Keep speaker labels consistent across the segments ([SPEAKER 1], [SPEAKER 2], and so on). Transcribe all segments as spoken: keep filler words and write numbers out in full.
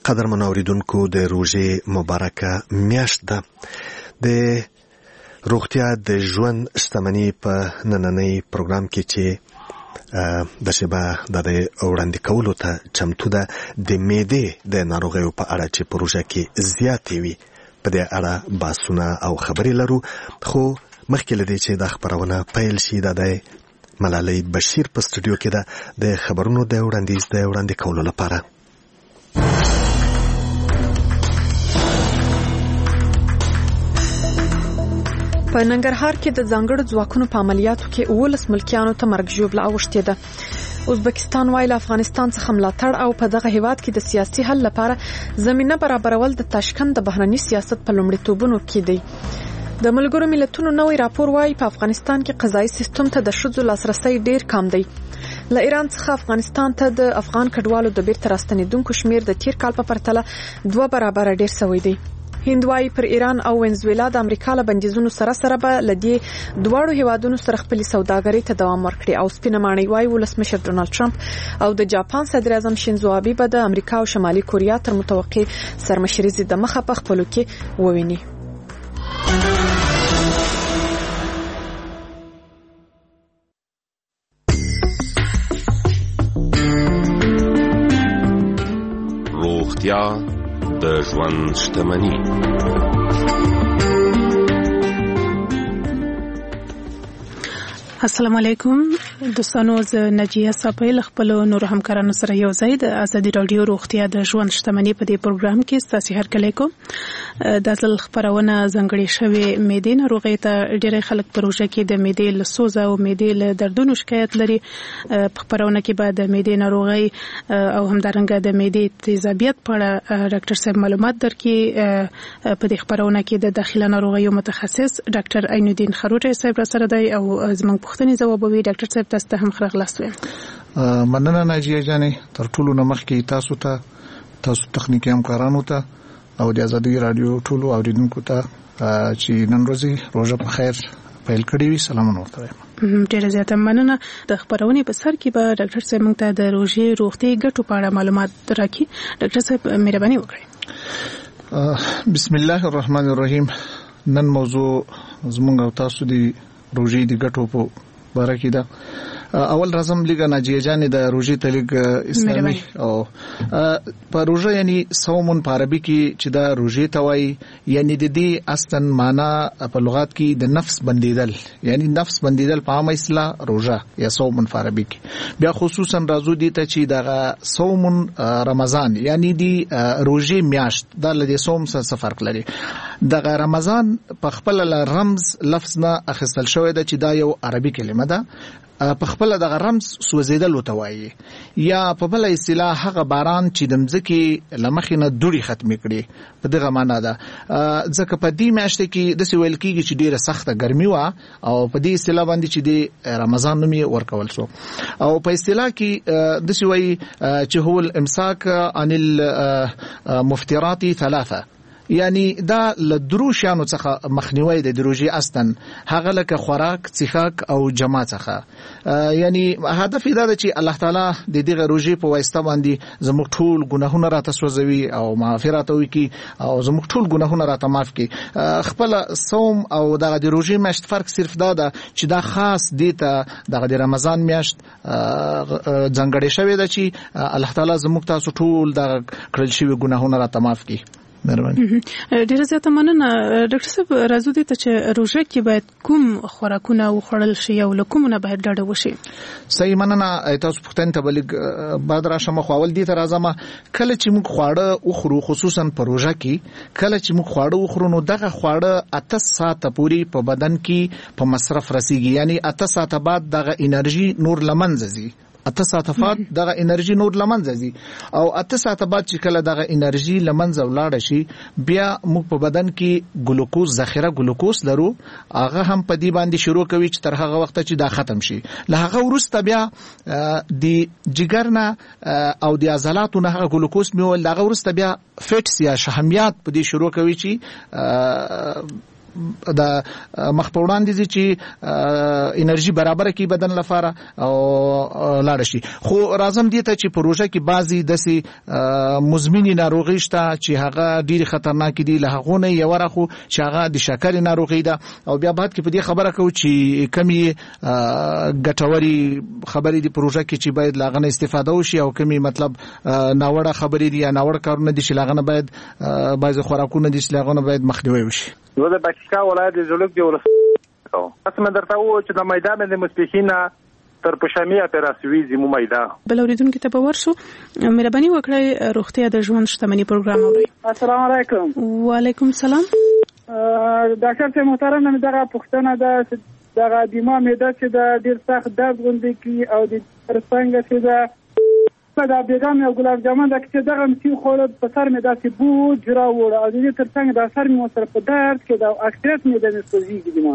[SPEAKER 1] قدرمن اوریدونکو د روژې مبارکه میاشت ده. د روغتیا د ژوند شتمنۍ په نننۍ پروګرام کې چې د شبا د وړاندې کولو ته چمتو ده د معدې د ناروغیو په اړه چې پروژه کې زیاتې وي په دې اړه بحثونه او خبرې لرو. خو مخکې له دې چې دا خبرونه پیل شي دا د ملالۍ بشیر په سټوډیو کې ده د خبرونو د وړاندیز د وړاندې کولو لپاره.
[SPEAKER 2] په ننګرهار کې د ځانګړو ځواکونو په عملیاتو کې اوولس ملکیانو ته مرګ ژوبله اوښتې ده. ازبکستان وايي له افغانستان څخه ملاتړ او په دغه هیواد کې د سیاسي حل لپاره زمینه برابرول د تاشکند د بهرني سیاست په لومړیتوبونو کې دی. د ملګرو ملتونو نوې راپور وايي په افغانستان کې قضایي سیستم ته د ښځو لاسرسی ډیر کم دی. له ایران څخه افغانستان ته د افغان کډوالو د بیرته راستنېدونکو شمیر د تیر کال په پرتله دوه برابره ډیر شوی دی. هندوای پر ایران او وینزویلا د امریکا له بندیزونو سره سره به لدی دواړو هیوادونو سره خپل سوداګرۍ ته دوام ورکړي. او سپینه ماڼۍ وايي ولسمشر ډونالد ټرمپ او د جاپان صدر اعظم شینزو آبی به د امریکا او شمالي کوریا تر متوقع سرمشري د مخه په خپلو کې وویني.
[SPEAKER 3] روغتیا د ژوند شتمني.
[SPEAKER 4] السلام علیکم دوستانو، زه نجیه صافی له خپلو نورو همکارانو سره یو ځای د ازادي راډیو روغتیا د ژوند شتمني په دې پروګرام کې ستاسو هرکلی کوم. د ځل خبرونه ځانګړې شوې معدې ناروغۍ ته ډېری خلک پروژه کې د معدې له سوز او معدې له دردونو شکایت لري. په خبرونه کې به د معدې ناروغۍ او همدارنګه د معدې تیزابیت په اړه ډاکټر صاحب معلومات درکړي. په دې خبرونه کې د داخله ناروغیو متخصص ډاکټر عین الدین خروټی صاحب را سره دی او زموږ پوښتنې ځوابوي. ډاکټر صاحب تاسو ته هم ښه راغلاست وایم.
[SPEAKER 5] مننه ناجیه جانې، تر ټولو نه مخکې تاسو ته تاسو تخنیکي همکارانو ته او د ازادي رادیو ټولو اوریدونکو ته چې نن ورځې روژه په خیر پیل کړې وي سلامونه ورته وایم.
[SPEAKER 4] ډېره زیاته مننه. د خبرونې په سر کې به ډاکټر صاحب موږ ته د روژې روغتي ګټو په اړه معلومات راکړي. ډاکټر صاحب مهرباني وکړئ.
[SPEAKER 5] بسم الله الرحمن الرحیم. نن موضوع زموږ او تاسو د روژې د ګټو په باره کې ده. اول راځم لږه ناجیه جانې د روژې ته لږ اسلامي او په روژه یعنی صومون په عربي کې چې دا روژې ته وایي یعنی د دې اصلا معنا په لغات کې د نفس بندیدل، یعنی نفس بندیدل په عامه اصطلاح روژه یا صومون په عربي کې. بیا خصوصا راځو دي ته چې دغه صومون رمضان یعنی دی روژې میاشت دا له دې صوم سره فرق لري. دغه رمضان په خپل رمز لفظ نه اخیستل شوی ده چې دا یو عربي کلمه ده. په خپل دغه رمز سوځیدل وته وایي یا په بل اصطلاح هغه باران چې د مځکې لمخې نه دوړي ختم کړي په دغه معنا ده. ځکه په دې میاشت کې د سی ویل کېږي چې ډیره سخته ګرمي و او په دې اصطلاح باندې چې د رمضان نوم یې ورکول شو. او په اصطلاح کې د سی وایي چې هو الامساک عن المفطرات ثلاثه، یعنی دا له درو شیانو څخه مخنیوي د روژې اصلا هغه لکه خوراک، څښاک او جما څخه. یعنی هدف دا دی چې الله تعالی د دغه روژې په واسطه باندې زموږ ټول ګناهونه راته سوځوي او معافرت وکړي او زموږ ټول ګناهونه راته معاف کړي. خپل صوم او دغه د روژې میاشت فرق صرف دا ده چې دا خاص دی ته دغه د رمضان میاشت ځانګړې شوې ده چې الله تعالی زموږ تاسو ټول دغه کړل شوي ګناهونه راته معاف کړي.
[SPEAKER 4] ډیره زیاته مننه. ډاکټر صاحب راځو دي ته چې روژه کې باید کوم خوراکونه وخوړل شي او له کومونه باید ډډه وشي؟
[SPEAKER 5] صحیح مننه. تاسو پوښتنې ته بلګ بعد راشم. خو اول دي ته راځم کله چې موږ خواړه وخورو خصوصا په روژه کې کله چې موږ خواړه وخورو نو دغه خواړه اته ساعته پوري په بدن کې په مصرف رسیږي، یعنی اته ساعته بعد دغه انرژي نور لمنځه ځي. اته ساعته بعد دغه انرژي نور لمنځه ځي او اته ساعته بعد چې کله دغه انرژي لمنځه ولاړ شي بیا موږ په بدن کې ګلوکوز ذخیره ګلوکوز لرو، هغه هم په دې باندې شروع کوي چې تر هغه وخت چې دا ختم شي. له هغه وروسته بیا د جګر نه او د عضلاتو نه هغه ګلوکوز میول، هغه وروسته بیا فټس یا شحمیات په دې شروع کوي چې د مخ په وړاندې چې انرژي برابر کی بدن لپاره او لاړ شي. خو راځم دي ته چې پروژه کې بعضی داسې مزمنې ناروغي شته چې هغه ډېری خطرناک دي، له هغه نه یو راخو چې هغه د شکر ناروغي ده، او بیا بعد کې په دې خبره کوي چې کمی ګټوري خبرې دی پروژه کې چې باید لاغنه استفاده وشي، او کمی مطلب ناوړه خبرې دي یا ناوړه کارونه دي چې لاغنه باید بعض خوراکونه دي چې لاغنه باید مخنیوي وشي.
[SPEAKER 6] زه د پکتیکا ولایت د زولک دی ولسم اسمه درته و چې د میدان د مستحقینه تر پښامیا پراسوي زمو میدان
[SPEAKER 4] بل اوریدونکو ته به ورسو. مهرباني وکړئ روغتیا د ژوند شتمنۍ پروګرام اورئ.
[SPEAKER 7] السلام علیکم.
[SPEAKER 4] وعلیکم السلام.
[SPEAKER 7] ډاکټر ته محترم نه دغه پښتنه ده دغه بیمه مېده چې د ډیر سخت درد غوندي کی او د ترڅنګ چې دا دا بیګام یو ګلاب جامن د چې دغه مسی خور په سر مې داسې بو جرا وړ او د ترڅنګ د سر مې سره په درد کې د اکثریت مې د نسوزیږي دی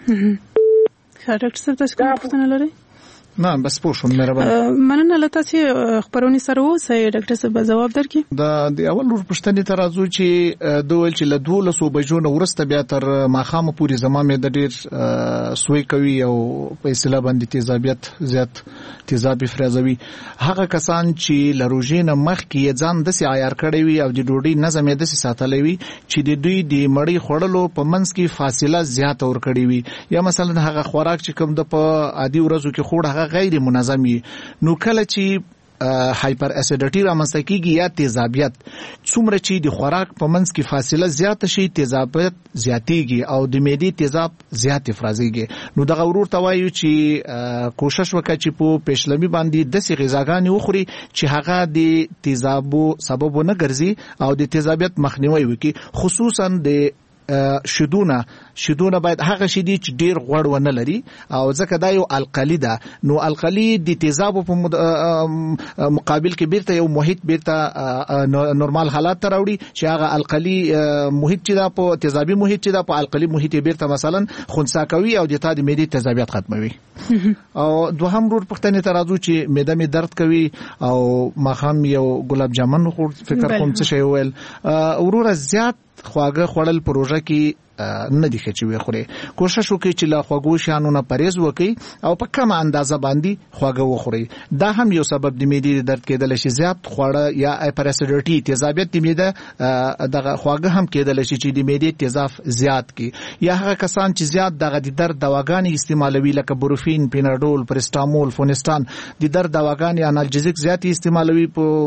[SPEAKER 7] ما.
[SPEAKER 4] ډاکټر صاحب تاسو کوم پوښتنه لرئ؟
[SPEAKER 5] نه بس پوه شوم. مهرباني
[SPEAKER 4] مننه لته چې خبرونه سره وسه ډاکټر صاحب جواب درکړي.
[SPEAKER 5] د د اول ور پښتنې ته راځو چې دوه چې له دولسو بجو نه ورسته بیا تر ماخامه پورې زمامه د ډیر سوی کوي او په اصطلاح باندې تیزابیت زیات تیزاب افرازوي. هغه کسان چې لروژینه مخ کې ځان د سي عیار کړی وي او د ډوډۍ نظم یې د سي ساتلې وي چې د دوی د مړی خړلو په منځ کې فاصله زیات ور کړی وي، یا مثلا هغه خوراک چې کوم د په عادي ورځو کې خوړ غیر منظمي، نو کله چې هایپر اسیډیټي رامنځته کیږي یا تیزابیت، څومره چې د خوراک په منځ کې فاصله زیات شي تیزابیت زیاتیږي او د معدې تیزاب زیات افرازيږي. نو دغه ورور ته وایو چې کوشش وکړي چې په پېشلمي باندې د سي غذاګانې وخوري چې هغه د تیزابو سبب نه ګرځي او د تیزابیت مخنیوي وکړي، خصوصا د شیدونه شیدونه باید هغه شیدي چې ډیر غوړ ونه لري او ځکه دا یو القلی ده. نو القلی د تیزاب په مقابل کې بیرته یو محیط بیرته نورمال حالات ته راوړي چې هغه القلی محیط چې دا په تیزابي محیط چې دا په القلی محیط بیرته مثلا خنثی کوي او د تا د معدې تیزابیت ختموي. او دوهم رور پښتنې ته راځو چې معده می درد کوي او مخام یو ګلاب جامن خور فکر کوم څه شی ویل وروره زیات خواږه خوړل پروژه کې نه دي چې وي خوري. کوشش وکړي چې لا خواږو شانو نه پرهیز وکړي او په کومه اندازه باندې خواږه وخوري. دا هم یو سبب د معدې درد کېدل شي، زیات خواړه یا هایپراسیډیټي تیزابیت د معده دغه خواږه هم کېدل شي چې د معدې تیزاب زیات کی، یا هغه کسان چې زیات دغه د درد دواګانې استعمالوي لکه بروفین، پیناډول، پرستامول، فونستان د درد دواګانې انالجزیک زیات استعمالوي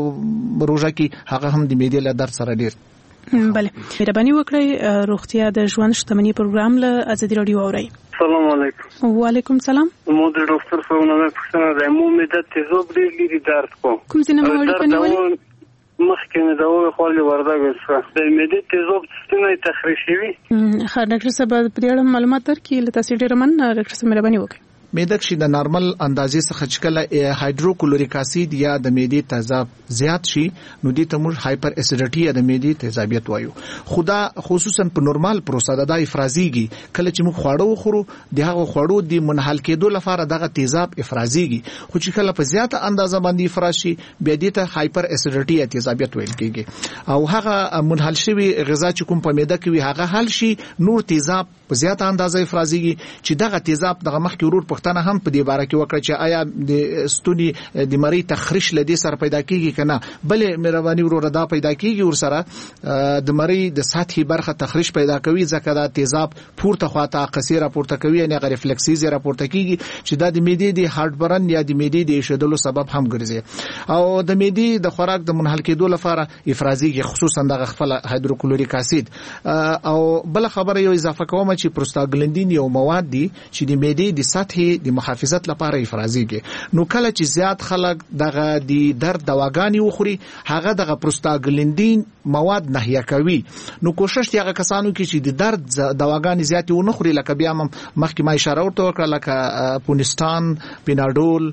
[SPEAKER 5] په روژه کې، هغه هم د معدې له درد سره ډیر.
[SPEAKER 4] بله مهرباني وکړئ روغتیا د ژوند شتمنۍ پروګرام له ازادي رادیو اورئ.
[SPEAKER 8] السلام علیکم.
[SPEAKER 4] وعلیکم السلام.
[SPEAKER 8] مو د ډاکټر صاحب نه پوښتنه ده. مو مې د تیزاب ډېر لري درد کوم.
[SPEAKER 4] کوم څه نه مو ولې
[SPEAKER 8] مخکې مې دا وې خو ورده وسه د معدې تیزاب ستنه تخریشي وي.
[SPEAKER 4] ښه ډاکټر صاحب په دې اړه معلومات درکړي لته سي ډېر من ډاکټر صاحب مهرباني وکړئ.
[SPEAKER 5] معده کې د نارمل اندازې څخه چې کله هایدروکلوریک اسید یا د معدې تیزاب زیات شي نو دې ته موږ هایپر اسیډیټي یا د معدې تیزابیت وایو. خدا خصوصا په نورمال پروسه د افرازيږي، کله چې موږ خواړه وخورو د هغه خواړو د منحل کېدو لپاره دغه تیزاب افرازيږي، خو چې کله په زیاته اندازه باندې افراز شي بیا دې ته هایپر اسیډیټي یا تیزابیت ویل کېږي. او هغه منحل شوی غذا چې کوم په معده کې وي هغه حل شي، نور تیزاب په زیاته اندازه افرازيږي چې دغه تیزاب دغه مخکې ورور پښتنه هم په دې باره کې وکړه چې آیا د ستوني د مری تخریش لدی سره پیدا کیږي کنه. بلې مهرباني ورور دا پیدا کیږي ور سره د مری د سطحي برخه تخریش پیدا کوي، ځکه دا تیزاب پورته خواته قصيره پورته کوي یعنی غیر ریفلکسیز راپورته کیږي چې دا د معدې د هارت برن یا د معدې د شیدلو سبب هم ګرځي. او د معدې د خوراک د منحل کېدو لپاره افرازيږي، خصوصا د خپل هایدروکلوریک اسید. او بل خبره یو اضافه کوم چې پروستاګلندین یو مواد دي چې د معدې د سطحي د محافظت لپاره افرازيږي. نو کله چې زیات خلک دغه د درد دواګانې وخوري هغه دغه پروستاګلندین مواد نهیه کوي. نو کوشش دی هغه کسانو کې چې د درد دواګانې زیات ونه خوري، لکه بیا هم مخکې ما اشاره ورته وکړه لکه پونستان، پیناډول،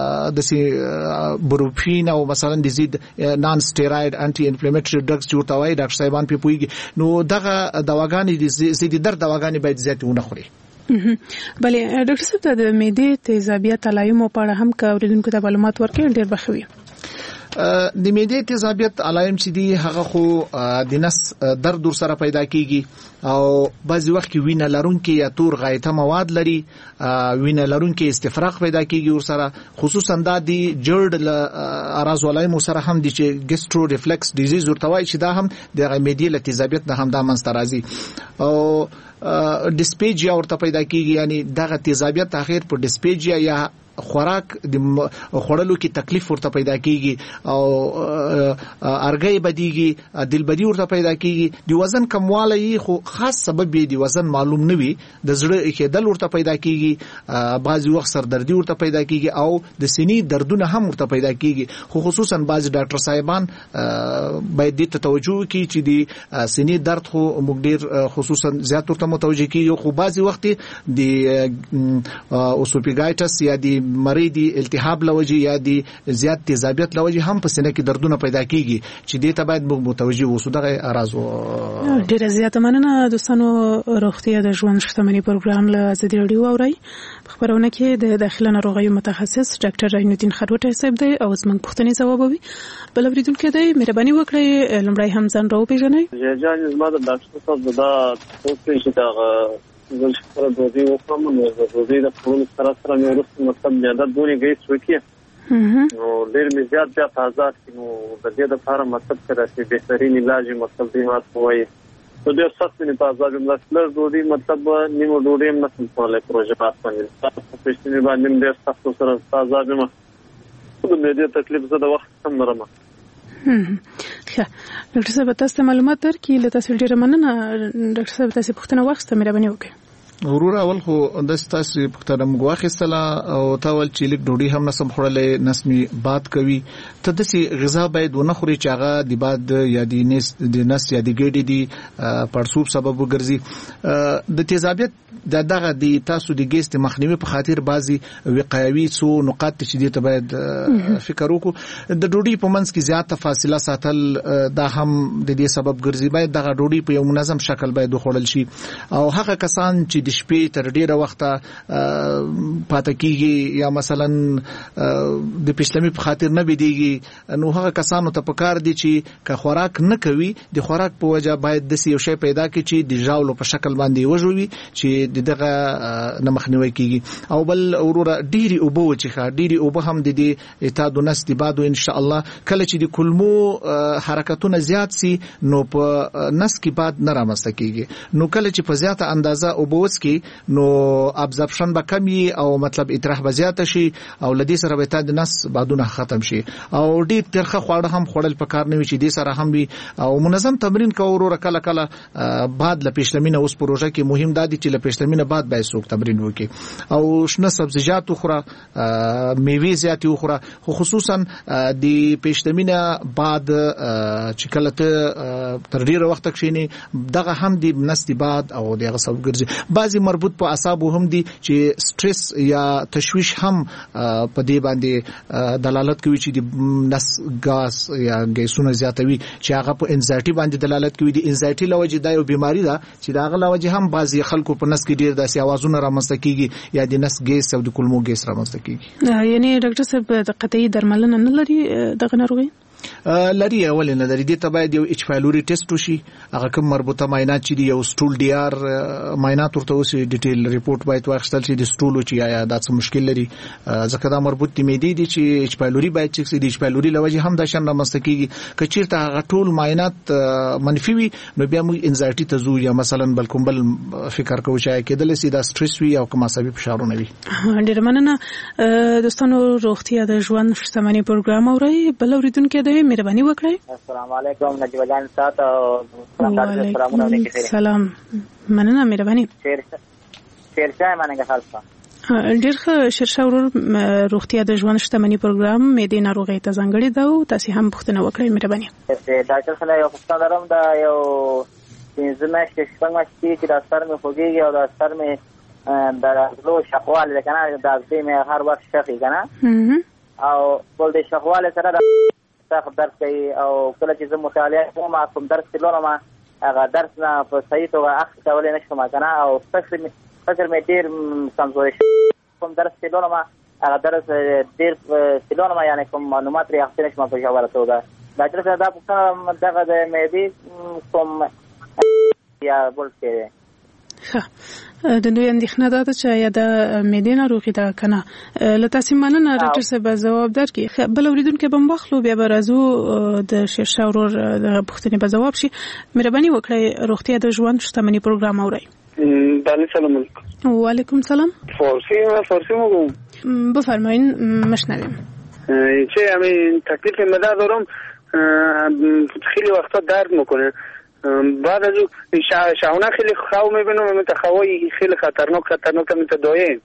[SPEAKER 5] د بروفین او مثلا د زید نان سټیراید انټي انفلیمیټری ډرګز چې ورته وایي ډاکټر صاحبان په پويږي. نو دغه دواګانې د زید درد دواګانې باید زیات ونه خوري.
[SPEAKER 4] بلې ډاکټر صاحب ته د معدې تیزابیت علایمو په اړه هم که اوریدونکو ته معلومات ورکړي ډېر بخوي.
[SPEAKER 5] د معدې تیزابیت علائم چې دي هغه خو د نس درد ور سره پیدا کیږي او بعضی وخت کې وینه لرونکي یا تور غایطه مواد لري، وینه لرونکي استفراغ پیدا کیږي ور سره، خصوصا د جړد ل اراز علائم سره هم دي چې ګسترو ریفلکس ډیزیز ورته وایي چې دا هم د معدې له تیزابیت نه هم دا منځته راځي او ډسپیجیا ورته پیدا کیږي، یعنی دغه تیزابیت اخر په ډسپیجیا یا خوراک د خوړلو کې تکلیف ورته پیدا کیږي او ارګي بدیږي، دلبدی ورته پیدا کیږي، د وزن کموالی خو خاص سبب دی د وزن معلوم نه وي، د زړه کېدل ورته پیدا کیږي، بعضی وخت سردردی ورته پیدا کیږي او د سینې دردونه هم ورته پیدا کیږي، خو خصوصا بعضی ډاکټر صاحبان باید دې ته توجه وکړي چې د سینې درد خو موږ ډیر خصوصا زیات ورته متوجه کیږي، خو بعضی وخت د اوسوپیګایټس یا د مریض التهاب لوجي یا د زیات تیزابیت لوجي هم په سینه کې دردونه پیدا کیږي چې دې ته باید موږ متوجه اوسو. دغه ارازو
[SPEAKER 4] ډیره زیاته مننه دوستانو. روغتیا د ژوند شتمنۍ پروګرام له ازادي راډیو اوري. خبرونه کې د داخله ناروغیو متخصص ډاکټر عین الدین خروټی صاحب دی او زموږ پوښتنې ځوابوي. بل اوریدونکو دی مهرباني وکړئ لمړی هم ځان راوپېژنئ.
[SPEAKER 8] جان زما د ډاکټر صاحب دا څه چې دا زه سره د دې وکم نو د دې د خپل سره سره مې ورسته مطلب زیاده دونی گیس وکي نو ډېر مې زیات زیات آزاد نو د دې د لپاره مطلب سره چې بهترین علاج مطلب دی ماته وایي نو ډېر سخت نه تازه جمله سره دوی مطلب نیمو ډوډۍ هم نسم کولای پروژه پاس باندې تاسو په شتنی باندې ډېر سخت سره تازه جمله د دې تکلیف زده وخت هم مرمه.
[SPEAKER 4] ښه ډاکټر صاحب تاسو معلومات درکې له تاسو ډیره مننه. ډاکټر صاحب تاسو پوښتنه واخیسته مهرباني وکړئ.
[SPEAKER 5] ورور اول خو د تاسو پوښتنه موږ واخیستله او تاول چې لیک ډوډۍ هم نسم خورلې نسمي باد کوي ته د سي غذا باید ونه خوري چې هغه د باد یا د نس د نس یا د ګډې دي پړسوب سبب وګرځي. د تیزابیت د دغه د تاسو د ګیس د مخنیوي په خاطر بعضي وقایوي څو نقاط چې دې ته باید فکر وکړو. د ډوډۍ په منځ کې زیاته فاصله ساتل دا هم د دې سبب ګرځي. باید دغه ډوډۍ په یو منظم شکل باید وخوړل شي او هغه کسان چې د شپې تر ډیره وخته پاتې کیږي یا مثلا د پښلمي په خاطر نه بيديږي نو هغه کسانو ته پکار دي چې که خوراک نه کوي د خوراک په وجه باید د یو شی پیدا کړي چې د ژاولو په شکل باندې وژوي چې دغه نه مخنیوي کیږي. او بل وروره ډيري اوبو چې ډيري اوبو هم د دې اتادو نس دی بادو ان شاء الله کله چې د کلمو حرکتونه زیات سي نو په نس کې باد نه رامسته کیږي نو کله چې په زیاته اندازه اوبو کې نو ابزرپشن به کمی او مطلب اطراح به زیات شي او لدی سره به تا د نس بادونه ختم شي او ډیر ترخه خواړه هم خوړل پکار نه وي چې دې سره هم وي او منظم تمرین کوو ورو کله کله بعد ل پېشلمینه اوس پروژه کې مهم دادی چې ل پېشلمینه بعد به سوق تمرین وکړي او شنه سبزیجات خوره میوه زیات خوره خو خصوصا د پېشلمینه بعد چې کله ته تر ډیره وخت کښینی دغه هم د نس دی بعد او دغه سبب ګرځي. بعضی مربوط په اعصابو هم دي چې سټرس یا تشویش هم په دې باندې دلالت کوي چې د نس ګاز یا ګیسونه زیاتوي چې هغه په انزایټي باندې دلالت کوي. د انزایټي لوجه دا یو بیماری ده چې دا غلا وجه هم بعضی خلکو په نس کې ډیر داسې اوازونه رامنځته کیږي یا د نس ګیس او د کولمو ګیس رامنځته کیږي.
[SPEAKER 4] یعنی ډاکټر صاحب د قطعي درملنه نه لري دغه ناروغي
[SPEAKER 5] لري اول نه لري. دې ته باید یو اچ پایلوري ټیسټ وشي هغه کوم مربوطه معاینات چې دی یو سټول ډي ار معاینات ورته وشي ډیټیل ریپورت باید واخیستل شي د سټول چې آیا دا څه مشکل لري ځکه دا مربوط دی مې دی چې اچ پایلوري باید چک سي د اچ پایلوري لوجه هم دا شان رامنځته کیږي. کچیرته هغه ټول معاینات منفي وي نو بیا موږ انزایټي ته زو یا مثلا بل کوم بل فکر کوو چې کېدل سي دا سټرس وي او کوم عصبي فشارونه وي.
[SPEAKER 4] ډیر مننه دوستانو. روغتیا د ژوند شتمنۍ پروګرام اوري. بل اوریدونکو دی مهرباني وکړئ.
[SPEAKER 9] السلام علیکم نجیب جان تاسو سلامونه وکړئ.
[SPEAKER 4] سلام مننه مهرباني.
[SPEAKER 9] شیر شیر شای مننه خالصه.
[SPEAKER 4] ډیر ښه شیرشاه ورور روغتیا د ژوند شتمنۍ پروګرام مې د ناروغۍ ته ځانګړی ده او تاسو هم پوښتنه وکړئ مهرباني.
[SPEAKER 9] ډاکټر خلای یو پوښتنه لرم دا یو پنځه میاشتې شپږ میاشتې چې دا سر مې خوږیږي او دا سر مې د لو شقوال ده کنه دا دې مې هر وخت شخي کنه او ول دې شقوال سره دا درس کوي او کله چې زه مطالعه کوم کوم درس لولم هغه درس نه په صحیح توګه اخذ کولای نشم کنه او فکر فکر مې ډیر کمزوري کوم درس لولم هغه درس ډیر سلونه یعنی کوم معلومات لري اخته نشم په جوړه توګه ډاکټر صاحب دا په دغه د مېدی کوم یا بول کېږي
[SPEAKER 4] ښه د دوی اندېښنه دا ده چې یا د معدې ناروغي ده که نه له تاسې مننه ډاکټر صاحب ځواب درکړي بل اورېدونکی به هم واخلو بیا به راځو د شیرشاه ورور دغه پوښتنې به ځواب شي مهرباني وکړئ روغتیا د ژوند شتمني پروګرام اورئ
[SPEAKER 10] بله سلام علیکم
[SPEAKER 4] وعلیکم سلام
[SPEAKER 10] فارسی فارسی میگم
[SPEAKER 4] بفرمایین مشنویم
[SPEAKER 10] چه همین تکلیف معده دارم خیلی وقتا درد میکنه بعد از اون شاونه خیلی خو میبینم مثل خوای خیلی خطرناک خطرناک مثل دایه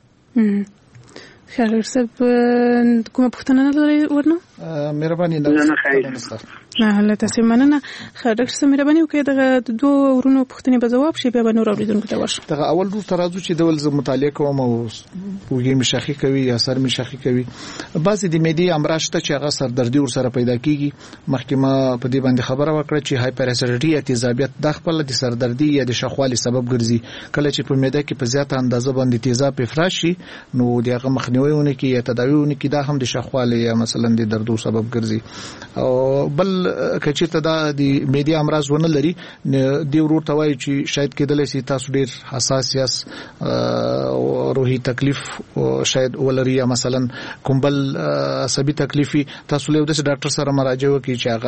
[SPEAKER 4] خیر سب کومه پوښتنه نه لري ورنه
[SPEAKER 5] مهرباني نه
[SPEAKER 4] نه له تاسو مننه خیر ډاکټر صاحب مهرباني وکړئ دغه دوه ورونو پوښتنې به ځواب شي بیا به نور اوریدونکو ته ورشو
[SPEAKER 5] دغه اول ورته راځو چې ډول زه مطالعه کوم او وګي مشخي کوي یا سر مشخي کوي بعضې د معدې امراض شته چې هغه سردردي ورسره پیدا کیږي مخکې ما په دې باندې خبره وکړه چې هایپراسیډیټي یا تیزابیت د خپل د سردردي یا د شخوالي سبب ګرځي کله چې په معده کې په زیاته اندازه باندې تیزاب افراز شي نو دغه مخنیوي ونه کې یا تداوی ونه کې دا هم د شخوالي یا مثلا د دردو سبب ګرځي او بل کچېرته دا د معدې امراض ونه لري دی ورور ته وایي چې شاید کېدلی شي تاسو ډېر حساس یاست روحي تکلیف شاید ولري یا مثلا کوم بل عصبي تکلیف تاسو له داسې ډاکټر سره مراجعه وکړئ چې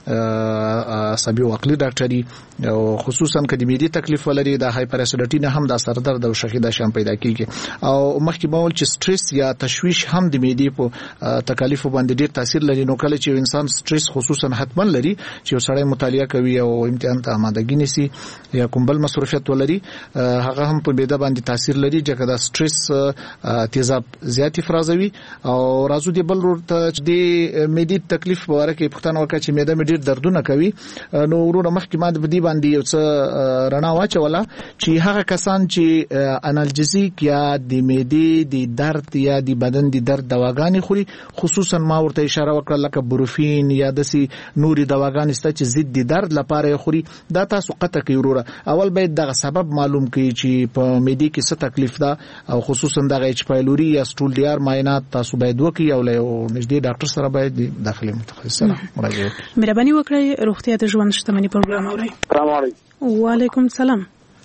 [SPEAKER 5] هغه عصبي او عقلي ډاکټري او خصوصا که د معدې تکلیف ولري د هایپراسیډیټي نه هم د سردرد او شخي دا شان پیدا کیږي او مخکې به ول چې سټریس یا تشویش هم د معدې په تکالیف باندې ډېر تاثیر لري نو کله چې انسان سټریس خصوصا حتما لري چې سړی مطالعه کوي او امتحان ته آمادګي نیسي یا کوم بل مصروفیت ولري هغه هم په معده باندې تاثیر لري چې دا سټریس تیزاب زیات افرازوي او راځو دی بل ورته د معدې تکلیف په اړه کې پوښتنه وکړه چې معده مې ډېر دردونه کوي نو ورونه مخکې ما د دې باندې یو څه رڼا واچوله چې هغه کسان چې انالجزیک یا د معدې د درد یا د بدن د درد دواګانې خوري خصوصا ما ورته اشاره وکړه لکه بروفین یا دسي نوري دواګانې سته چې ضد د درد لپاره خوري دا تاسو قطع کوي وروره اول باید دغه سبب معلوم کړئ چې په معدې کې څه تکلیف ده او خصوصا دغه ایچ پایلوري یا سټول ډي ار معاینات تاسو باید وکړئ او له نږدې ډاکټر سره باید داخلي متخصص سره مراجعه وکړئ
[SPEAKER 4] مهرباني وکړئ روغتیا د ژوند شتمني پروګرام اورئ
[SPEAKER 10] السلام علیکم
[SPEAKER 4] وعلیکم السلام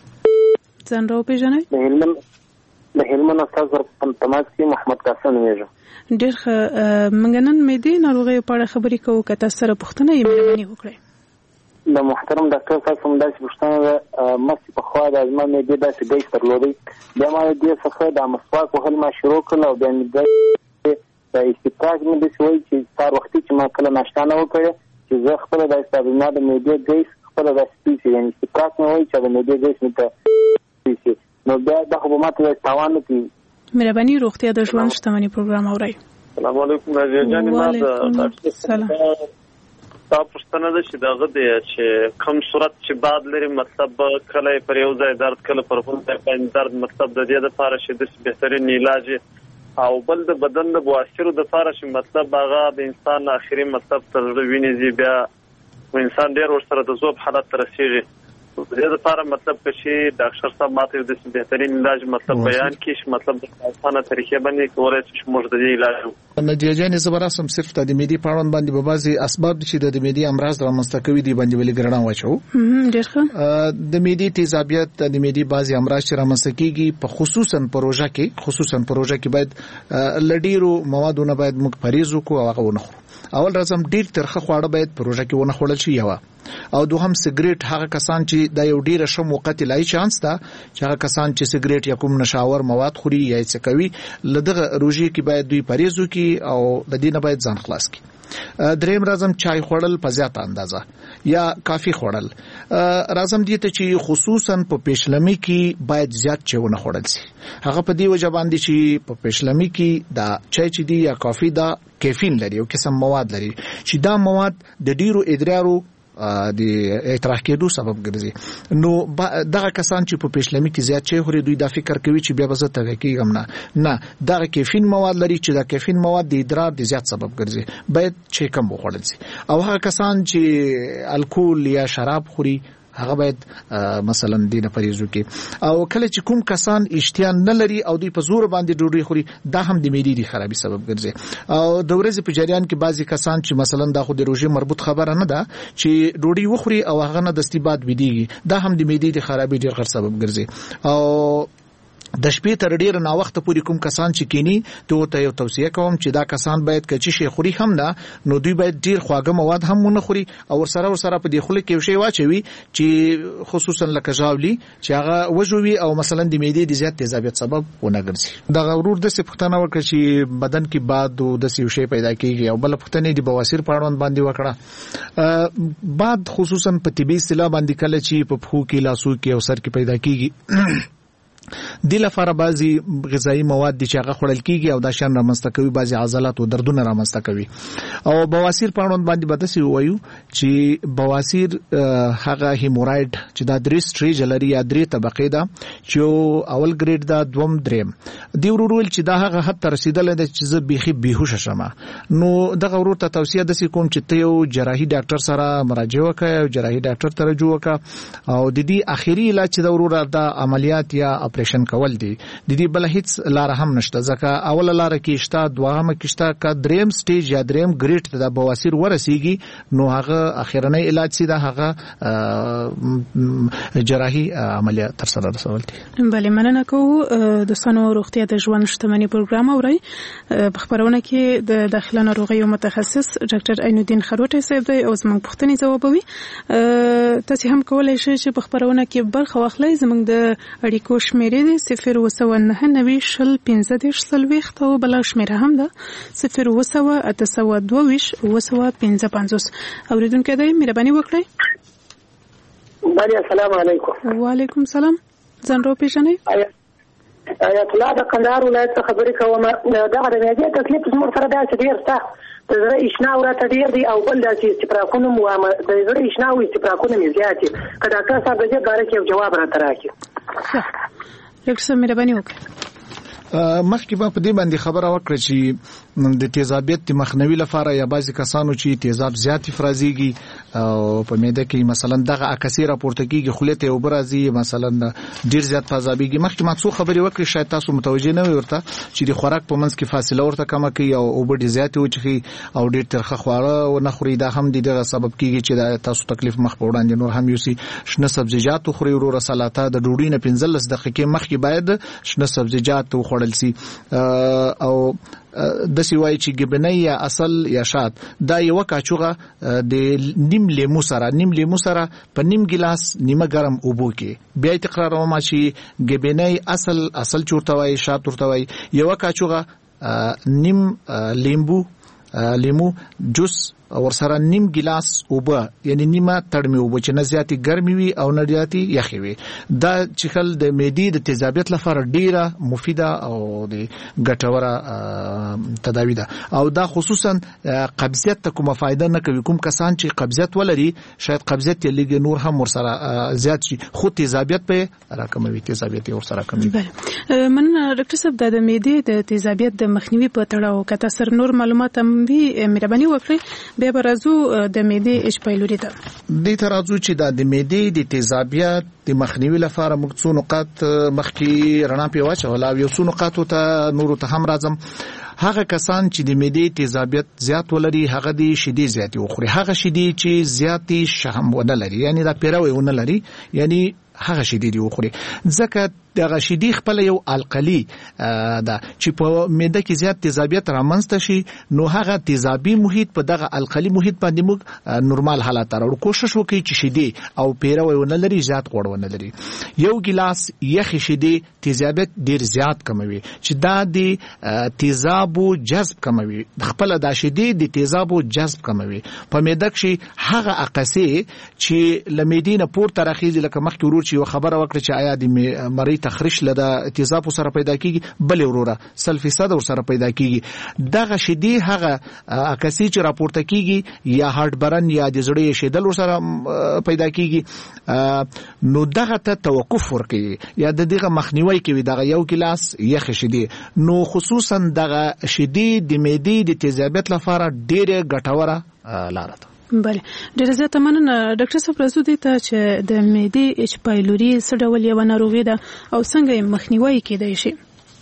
[SPEAKER 4] ځان راوپېژنئ
[SPEAKER 8] د هلمند د هلمند استاد په تماس کې محمد قاسم نومېږم
[SPEAKER 4] ډېر ښه موږ نن معدې ناروغیو په اړه خبرې کوو که تاسو سره پوښتنه یې مهرباني وکړئ
[SPEAKER 8] د محترم ډاکټر صاحب هم داسې پوښتنه ده مخکې پخوا د زما معدې داسې ګیس درلودی بیا ما د دې څخه د مسواک وهل ما شروع کړل او بیا مې د استفراغ مې داسې وایي چې سهار وختي چې ما کله ناشته نه وکړه چې زه خپله داسې د ما د معدې ګیس خپله داسې توی شي یعنې استفراغ مې وایي چې د معدې ګیس مې ته توی شي نو بیا دا خو به ما ته داسې تاوان نه کوي
[SPEAKER 4] مهرباني روغتیا د ژوند شتمني پروګرام اورئ
[SPEAKER 10] السلام علیکم نازیه جانې ما د دا پوښتنه ده چې دغه دی چې کوم صورت چې بعد لري مطلب کله پر یو ځای درد کله پر بل ځای باندې درد مطلب د دې لپاره چې د بهترین علاج او بل د بدن د بواسیرو د لپاره چې مطلب هغه د انسان اخري مطلب تر وینې زی بیا انسان ډیر ورسره د ذوب حالت ته رسیږي د دې لپاره مطلب چې ډاکټر صاحب ماته د بهترین علاج مطلب بیان کړي مطلب د اسانه طریقې باندې کولای شي موږ د دې علاج
[SPEAKER 5] نادیه جان زبراسم صرف د معدې په اړه باندې به بعضي اسباب چې د معدې امراض رامنځته کوي دي باندې ولې ګرځنه واچو
[SPEAKER 4] ډېر ښه
[SPEAKER 5] د معدې تیزابیت د معدې بعضي امراض چې رامنځته کیږي په خصوصا پروژه کې خصوصا پروژه کې باید لډیرو موادونه باید موږ پریز وکړو او هغه ونه خورو اول راځم ډیر ترخه خواړه باید پروژه کې ونه خوړل شي یو او دوهم سیګریټ هغه کسان چې د یو ډیره ښه موقت لای چانس ده چې هغه کسان چې سیګریټ یا کوم نشاور مواد خوري یا څه کوي لدغه روژې کې باید دوی پریز وکړي او د دې نه باید ځان خلاص کړي دریم راځم چای خوړل په زیاته اندازه یا کافي خوړل راځم دې ته چې خصوصا په پېشلمي کې باید زیات چونه خوړل شي هغه په دې وجه باندې چې په پېشلمي کې دا چای چې دی یا کافي دا کیفین لري او قسم مواد لري چې دا مواد د ډیرو ادرارو د اعتراض کېدو سبب ګرځي نو دغه کسان چې په پېشلمي کې زیات چای خوري دوی دا فکر کوي چې بیا به زه تږی کېږم نه نه دغه کیفین مواد لري چې دا کیفین مواد د ادرار د زیات سبب ګرځي باید چای کم وخوړل شي او هغه کسان چې الکول یا شراب خوري هغه باید مثلا دینه پریزو کې او کله چې کوم کسان اشتیا نه لري او دوی په زور باندې ډوډۍ خوري دا هم د معدې د خرابي سبب ګرځي او د ورځې په جریان کې بعضی کسان چې مثلا دا خو د روزي مربوط خبره نه ده چې ډوډۍ وخوري او هغه نه دستي بعد ویدیږي دا هم د معدې د خرابي ډیر غټ سبب ګرځي او د شپې تر ډیر نا وخت پورې کوم کسان چې کینی ته ته یو توصیه کوم چې دا کسان باید کچې شي خوري هم نه نو دوی باید ډیر خواږه مواد هم نه خوري او ورسره ورسره په دې خله کې شی واچوي چې خصوصا لکه ژاولي چې هغه وجوي او مثلا د معدې د زیات تیزابیت سبب ونه ګرځي دا غرور د سپختانه ورکړي چې بدن کې باد او د سیو شی پیدا کیږي او بل پختنې د بواسیر پاړوند باندې وکړه باد خصوصا په طبي اصطلاح باندې کله چې په خو کې لاسو کې او سر کې پیدا کیږي د لپاره بعضي غذایی مواد دي چې هغه خورل کیږي او دا شان رامنځته کوي بعضي عضلات او دردونه رامنځته کوي او بواسیر پاړوند باندې بدسي وایو چې بواسیر هغه هیمورایډ چې دا درې سټیج لري یا درې طبقه ده چې اول ګریډ دا دوم دریم دی ورول چې دا هغه حد تر رسیدل د چې زه بيخي بیهوش شمه نو دغه ورور ته توصیه د کوم چې ته یو جراحي ډاکټر سره مراجعه وکړه او جراحي ډاکټر ته رجوع وکړه او د دې اخیری علاج د ورور د عملیات یا اپریشن کول دي د دې بل هیڅ لار هم نشته ځکه اول لار کې شته دوامه کې شته ک دریم سټیج یا دریم ګریډ د بواسیر ورسیږي نو هغه اخیرنۍ علاج سي دا هغه جراحي عملیات تر سره رسول دي.
[SPEAKER 4] بله مننه کوو د سنو روغتیا د ژوند شتمنۍ پروګرام اوري په خبرونه کې د داخله ناروغیو متخصص ډاکټر عین الدین خروټی صاحب دی او زموږ پوښتنې ځوابوي تاسو هم کولای شئ چې په خبرونه کې برخه واخلئ زموږ د اړیکو شمیرې دي صفر وسوه نهه نوي شل پنځه دېرش څلوېښت او بله شمیره هم ده صفر وسوه اته سوه دوه ویشت اوه پنځه پنځوس اورېدونکی دی مهرباني وکړئ.
[SPEAKER 11] بله السلام علیکم.
[SPEAKER 4] وعلیکم السلام. ځان راوپېژنئ.
[SPEAKER 11] آیت الله د کندهار ولایت څخه خبرې کوم. دغه د معدې تکلیف زموږ سره داسې ډېر شته د زړه اشناو راته ډېر دي او بل داسې استفراقونه مو د زړه اشناو استفراقونه مې زیات دي که ډاکټر صاحب د دې باره کې یو جواب راته راکړي.
[SPEAKER 4] ډاکټر صاحب مهرباني وکړئ.
[SPEAKER 5] مخکې به په دې باندې خبره وکړه چې د تیزابیت د مخنیوي لپاره یا بعضی کسانو چې تیزاب زیات افرازيږي او په معده کې مثلا دغه عکسي راپورته کیږي خلته او برازي مثلا ډیر زیات تیزابيږي مخکې ما څو خبرې وکړې شاید تاسو متوجه نه ورته چې د خوراک په منځ کې فاصله ورته کم کوي او اوبه ډیر زیات وچخي او ډیر ترخه خواړه او نه خوري دا هم دغه سبب کیږي چې تاسو تکلیف مخ په وړاندې نور هم یوسي شنه سبزیجات خوري ورو سلاته د ډوډۍ نه پنځلس دقیقې مخکې باید شنه سبزیجات خوري سي او د سیوای چې ګبنۍ یا اصل یا شات دا یو کاچوغه د نیم لیمو سره نیم لیمو سره په نیم ګلاس نیمه ګرم اوبو کې بیا تکرار ما چې ګبنۍ اصل اصل چورتوي شات چورتوي یو کاچوغه نیم لیمبو لیمو جوس اور سره نیم ګلاس اوبه یعنی نیمه تړمي اوبه چې نه زیاتي ګرمي وي او نه زیاتي یخي وي دا چې خل د معدې د تیزابیت لپاره ډیره مفیده او د ګټوره تداوی ده او دا خصوصا قبضیت ته کومه فائدہ نه کوي کوم کسان چې قبضیت ولري شاید قبضیت یې لګي نور هم ور سره زیات شي خو تیزابیت په راکموي تیزابیت ور سره کموي.
[SPEAKER 4] بله مننه ډاکټر صاحب د معدې د تیزابیت د مخنیوي په تړاو کته سر نور معلومات هم وي مهرباني وکړئ. بیا برازو د معدې اچ پایلوري ده
[SPEAKER 5] د ترازو چې د معدې د تیزابیت د مخنیوي لپاره موږ څو نقاط مخکې رڼا پیوچ ولا یو څو نقاط ته نور ته هم راځم. هغه کسان چې د معدې تیزابیت زیات ولري هغه د شیدې زیات وخوري هغه شیدې چې زیاتی شهم ونه لري یعنی دا پیروي ونه لري یعنی هغه شیدې دی وخوري ځکه دغه شیدې خپل یو القلی دا چې په معده کې زیات تیزابیت رامنځته شي نو هغه تیزابي محیط په دغه القلی محیط باندې موږ نورمال حالت راوړو کوشش وکړي چې شیدې او پیروي ونه لري زیات غوړ ونه لري یو ګلاس یخ شیدې تیزابیت ډیر زیات کموي چې دا د تیزابو جذب کموي خپل د شیدې د تیزابو جذب کموي په معده کې هغه عکسي چې لمیدینه پورته راخیږي لکه مخکې ورور چې یو خبره وکړه چې آیا د مری تخریش لدا تیزاب سره پیدا کیږي بل وروره سلفیساد سره پیدا کیږي دغه شیدې هغه عکسي چې راپورته کیږي یا هارت برن یا د زړه شیدل سره پیدا کیږي نو دغه ته توقف ورکړي یا دغه مخنیوي کوي دغه یو ګلاس یخ شیدې نو خصوصا دغه شیدې د معدې د تیزابیت لپاره ډیره ګټوره لاره ده.
[SPEAKER 4] بله ډېر زیات مننه ډاکټر صاحب. راځو دې ته چې د معدې اچ پایلوري څه ډول یو ناروغي ده او څنګه یې مخنیوي کېدای شي؟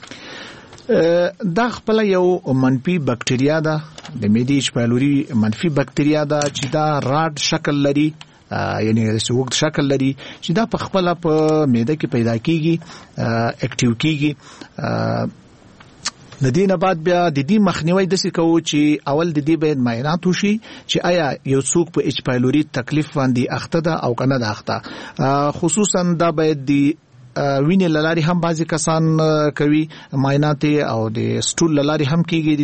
[SPEAKER 5] دا خپل یو منفي بکټریا ده، د معدې اچ پایلوري منفي بکټریا ده چې دا راډ شکل لري، یعنی سوګ شکل لري چې دا په خپل په معده کې پیدا کیږي، اکټیو کیږي. د دې نه بعد بیا د دې مخنیوي د څه کوو چې اول د دې باید معاینات وشي چې آیا یو څوک په اچ پایلوري تکلیف باندې اخته ده او کنه ده اخته. خصوصا دا باید د وینې لاري هم بعضی کسان کوي معاینات او د سټول لاري هم کیږي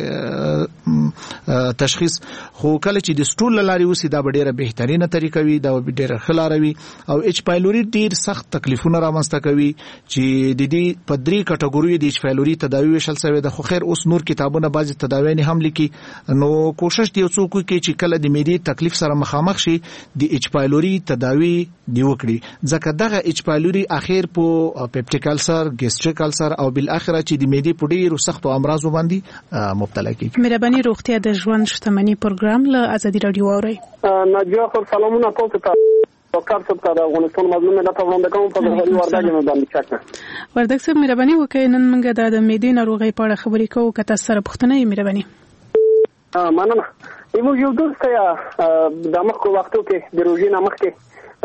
[SPEAKER 5] د تشخیص، خو کله چې د سټول لاري وسی دا ډیره بهترینه طریقه وي، دا ډیره خلاروي. او اچ پایلوري ډیر سخت تکلیفونه رامنځته کوي چې د دې په درې کټګوري د اچ پایلوري تداوی وشل شوی ده، خو خیر اوس نور کتابونه بعضی تداوی نه هم لیکي. نو کوشش دی څوک کوي چې کله د معدې تکلیف سره مخامخ شي د اچ پایلوري تداوی دی وکړي، ځکه دغه اچ پایلوري اخر په پیپټیک السر، ګیسټریک السر او بل اخره چې د معدې په ډیرو سختو امراضو باندې مبتلا کیږي.
[SPEAKER 4] مهرباني روغتیا د ژوند شتمنۍ پروګرام له ازادي رادیو اوري.
[SPEAKER 12] ناجیه خو سلامونه تاسو ته. ډاکټر صاحب ته د افغانستان مظلوم ملت وړاندې کوم په ځوړي وردګ نه باندې چاکه.
[SPEAKER 4] وردګ صاحب مهرباني وکړئ نن موږ د معدې ناروغۍ په اړه خبرې کوو، که تاسو سره پوښتنه یې مهرباني.
[SPEAKER 12] ا مننه. یو یو دوست د مخکو وختو کې د روزي نه مخکې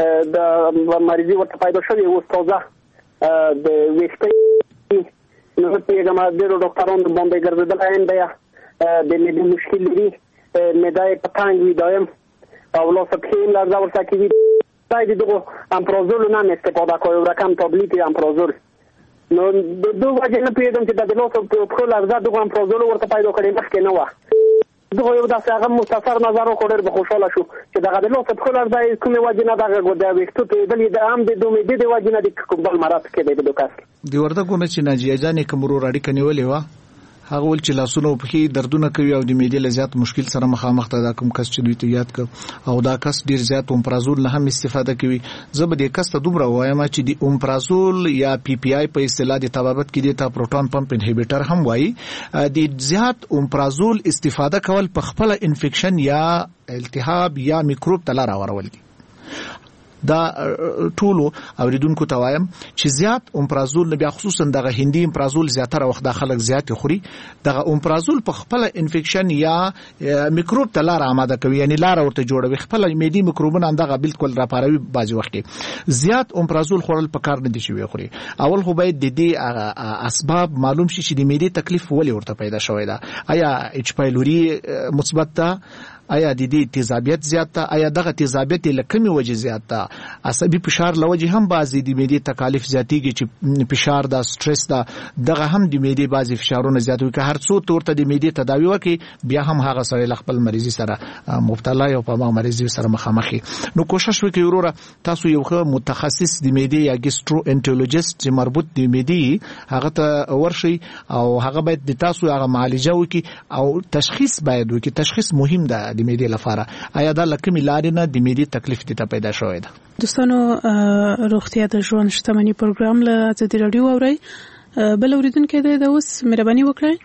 [SPEAKER 12] د مریضي ورته پیدا شوی و استاده د ویښتې نو په هغه باندې ډاکټرانو باندې ګرځیدل ایم بیا د دې مشکل لري مدای پتانګ وی دایم او لا سپکین لرزه ورته کیږي ساید دغه امپروزول نه استفاده کوي رقم تابلیت امپروزول نو د دوه وجه نه پیدم چې د لوسو په لرزه دغه امپروزول ورته پیدا کړی مخکې نه و. دغه یو داسې هغه مختصر نظر وکړ به خوشاله شو چې دغه د لوسو په لرزه کومه وجه نه دغه د ویښتو ته بل د عام د دومې د وجه نه د کوم مراد کې د دوکاس
[SPEAKER 5] دی ورته کوم چې ناجیه جانې کومرو راډي کنيولې و هغه ول چې لاسونو په کې دردونه کوي او د معدې لزیات مشکل سره مخامخ ده. دا کوم کس چې دوی ته یاد ک او دا کس ډیر زیات اومپرازول نه هم استفاده کوي. زه به د کس ته دومره وایم چې د اومپرازول یا پی پی آی په اصطلاح د طبابت کې د پروټون پمپ انهیبیټر هم وایي. د زیات اومپرازول استفاده کول په خپل انفیکشن یا التهاب یا میکروب ته لار اورول دي. دا ټولو اوریدونکو ته وایم چې زیات اومپرازول نه بیا خصوصا دغه هندي اومپرازول زیاتره وخت داخله زیات خوري، دغه اومپرازول په خپل انفیکشن یا میکروب ته لار آماده کوي، یعنی لار ورته جوړوي، خپل معدي میکروبونه اندغه بالکل راپاروي. بعضی وخت کې زیات اومپرازول خورل په کار نه دي شوی خوري. اول خو باید د دې اسباب معلوم شي چې د معدې تکلیف ولې ورته پیدا شوی دا، آیا اچ پایلوري مثبت ده، آیا د دې تیزابیت زیات ده، آیا دغه تیزابیت لکمي وجه زیات ده، عصبي فشار لوجه هم بعضی د معدې تکالیف زیاتیږي چې فشار ده، سټرس ده، دغه هم د معدې بعضی فشارونه زیاتوي. که هر څو تورته د معدې تداوی وکړي بیا هم هغه سره خپل مریضي سره مبتلا یو په مریضي سره مخامخي. نو کوشش وکړئ وروره تاسو یو ښه متخصص د معدې یا ګیسټرو انټرولوژیست چې مربوط د معدې هغه ته ورشي او هغه باید د تاسو هغه معالجه وکړي او تشخیص باید وکړي. تشخیص مهم ده د معدې لپاره، آیا دا لکه ملاري نه د معدې تکلیف ته پیدا شوی ده.
[SPEAKER 4] دوستانو روغتیا د ژوند شتمنۍ پروګرام له ازادي رادیو اوري. بل اوریدونکو ته د اوس مهرباني وکړئ.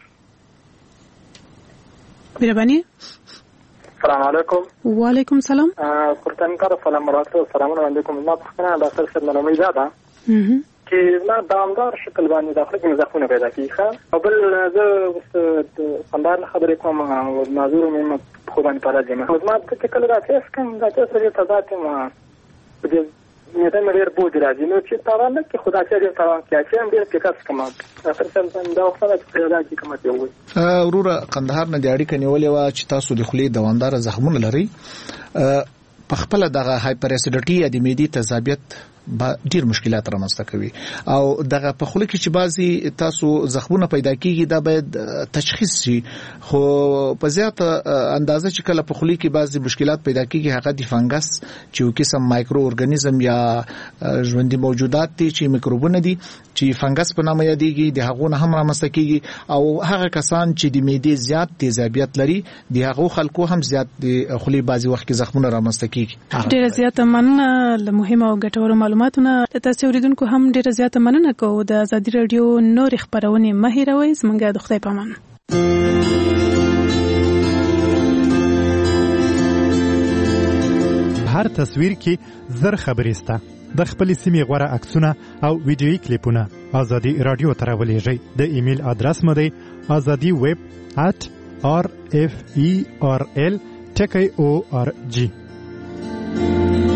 [SPEAKER 4] مهرباني.
[SPEAKER 13] السلام علیکم.
[SPEAKER 4] وعلیکم السلام.
[SPEAKER 13] قرطان کار سلام علیکم. السلام علیکم. ما څنګه د اصل څخه معلومه ده چې ما دامدار شکل باندې داخله کې زخمونه پیدا کیږي او بل زه خندار خبرې کوم او معذور مې خو باندې پاره دي. ما ما ته کله راځي اسکم دا چې سره تضاد ما په دې مې ته مې ډېر بوج راځي نو چې تاوان کې خدا چې دې تاوان کې چې هم ډېر کې کس کما اخر څل دا وخت چې راځي کومه دی وي.
[SPEAKER 5] ورور قندهار نه دیاړي کنيولې وا چې تاسو د خولي دوامدار زخمونه لري، په خپل دغه هایپر اسیډیټي یا د معدې تذابیت ډیر مشکلات رامنځته کوي او دغه په خوله کې چې بعضي تاسو زخمونه پیدا کیږي دا باید تشخیص شي. خو په زیاته اندازه چې کله په خوله کې بعضي مشکلات پیدا کیږي هغه د فنګس چې یو قسم مایکرو ارګانیزم یا ژوندۍ موجودات دي چې میکروبونه دي چې فنګس په نامه یادېږي، د هغه نه هم رامنځته کیږي او هغه کسان چې د معدې زیات تیزابیت لري د هغه خلکو هم زیات د خوله بعضي وخت کې زخمونه رامنځته کیږي.
[SPEAKER 4] ډیر زیات مننه له مهمه او ګټورو معلوماتونه. تاسو اوریدونکو هم ډیر زیات مننه کوو. د ازادي رادیو نور خبرونه مه هیروئ. زموږ د خدای پامان.
[SPEAKER 14] هر تصویر کې زر خبرې سته. د خپل سیمې غوړه عکسونه او ویډیويي کلیپونه ازادي رادیو ته راولېږئ. د ایمیل ادرس مو دی azadi web at r f e r l ټکی او ار جی.